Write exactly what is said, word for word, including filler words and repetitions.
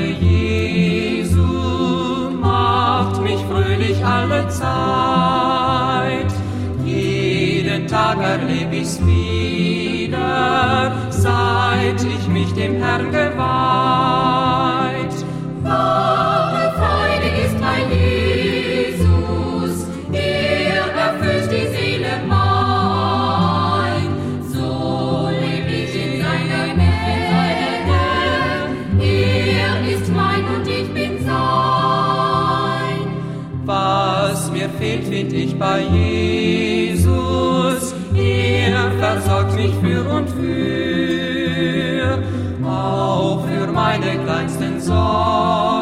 Jesu macht mich fröhlich alle Zeit. Jeden Tag erleb ich's wieder, seit ich mich dem Herrn geweiht. Wahre Freude ist mein Jesus, er erfüllt die Seele mein. So leb ich in seiner Nähe, er ist mein und ich bin sein. Was mir fehlt, find ich bei Jesus, er versorgt mich für und für, auch für meine kleinsten Sorgen.